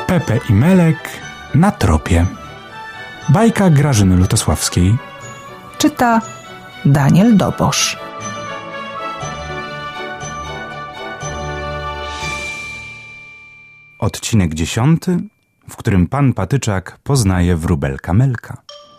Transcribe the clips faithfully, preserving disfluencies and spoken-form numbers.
Pepe i Melek na tropie. Bajka Grażyny Lutosławskiej. Czyta Daniel Dobosz. Odcinek dziesiąty, w którym pan Patyczak poznaje wróbelka Melka.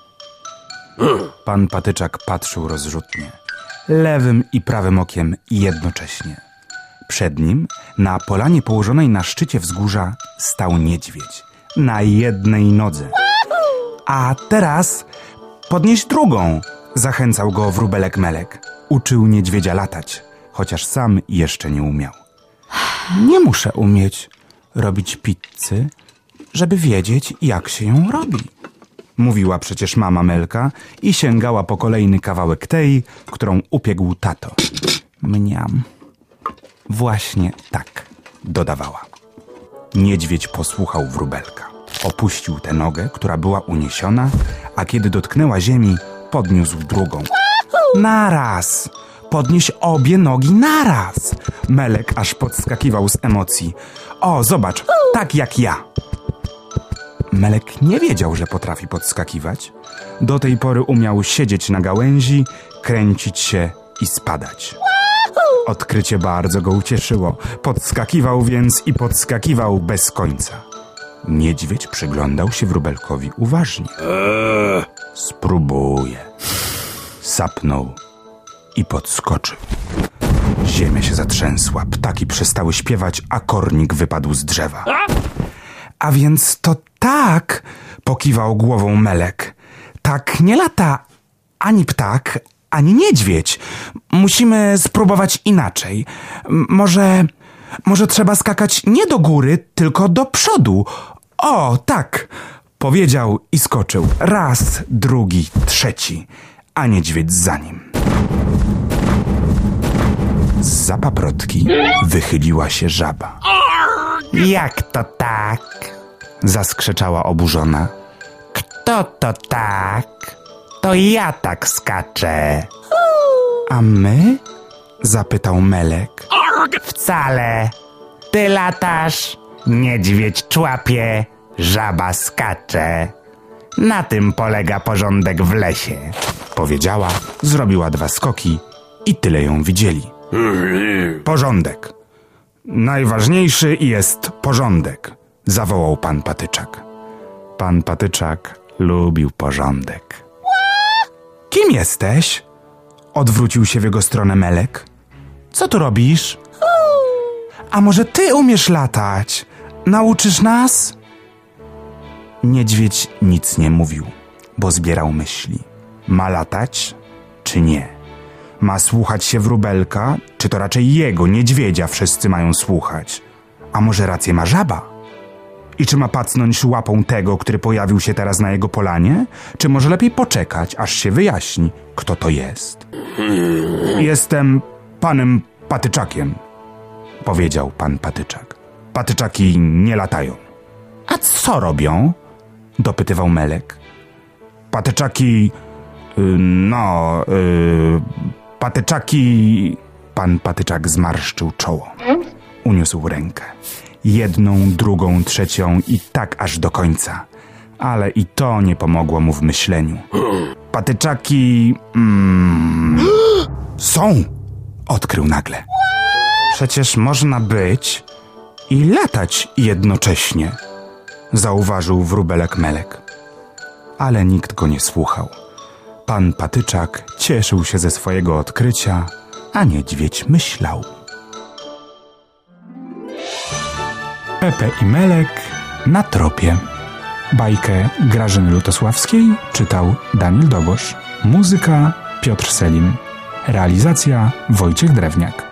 Pan Patyczak patrzył rozrzutnie, lewym i prawym okiem jednocześnie. Przed nim, na polanie położonej na szczycie wzgórza, stał niedźwiedź na jednej nodze. A teraz podnieś drugą, zachęcał go wróbelek Melek. Uczył niedźwiedzia latać, chociaż sam jeszcze nie umiał. Nie muszę umieć robić pizzy, żeby wiedzieć, jak się ją robi, mówiła przecież mama Melka i sięgała po kolejny kawałek tej, którą upiekł tato. Mniam. Właśnie tak, dodawała. Niedźwiedź posłuchał wróbelka. Opuścił tę nogę, która była uniesiona, a kiedy dotknęła ziemi, podniósł drugą. Naraz! Podnieś obie nogi naraz! Melek aż podskakiwał z emocji. O, zobacz, tak jak ja. Melek nie wiedział, że potrafi podskakiwać. Do tej pory umiał siedzieć na gałęzi, kręcić się i spadać. Odkrycie bardzo go ucieszyło. Podskakiwał więc i podskakiwał bez końca. Niedźwiedź przyglądał się wróbelkowi uważnie. Spróbuję. Sapnął i podskoczył. Ziemia się zatrzęsła, ptaki przestały śpiewać, a kornik wypadł z drzewa. A więc to tak, pokiwał głową Melek. Tak nie lata ani ptak, ani niedźwiedź. Musimy spróbować inaczej. M- może, może trzeba skakać nie do góry, tylko do przodu. O, tak, powiedział i skoczył. Raz, drugi, trzeci, a niedźwiedź za nim. Zza paprotki wychyliła się żaba. Jak to tak? Zaskrzeczała oburzona. Kto to tak? To ja tak skaczę. A my? Zapytał Melek. Wcale. Ty latasz, niedźwiedź człapie, żaba skacze. Na tym polega porządek w lesie. Powiedziała, zrobiła dwa skoki i tyle ją widzieli. Porządek. Najważniejszy jest porządek, zawołał pan Patyczak. Pan Patyczak lubił porządek. Kim jesteś? Odwrócił się w jego stronę Melek. Co tu robisz? A może ty umiesz latać? Nauczysz nas? Niedźwiedź nic nie mówił, bo zbierał myśli. Ma latać, czy nie? Ma słuchać się wróbelka, czy to raczej jego, niedźwiedzia, wszyscy mają słuchać? A może rację ma żaba? I czy ma pacnąć łapą tego, który pojawił się teraz na jego polanie? Czy może lepiej poczekać, aż się wyjaśni, kto to jest? Jestem panem Patyczakiem, powiedział pan Patyczak. Patyczaki nie latają. A co robią? Dopytywał Melek. Patyczaki... Yy, no... Yy, patyczaki... Pan Patyczak zmarszczył czoło. Uniósł rękę. Jedną, drugą, trzecią i tak aż do końca. Ale i to nie pomogło mu w myśleniu. Patyczaki... Mm, są! Odkrył nagle. Przecież można być i latać jednocześnie, zauważył wróbelek Melek. Ale nikt go nie słuchał. Pan Patyczak cieszył się ze swojego odkrycia, a niedźwiedź myślał. Pepe i Melek na tropie. Bajkę Grażyny Lutosławskiej czytał Daniel Dobosz. Muzyka Piotr Selim. Realizacja Wojciech Drewniak.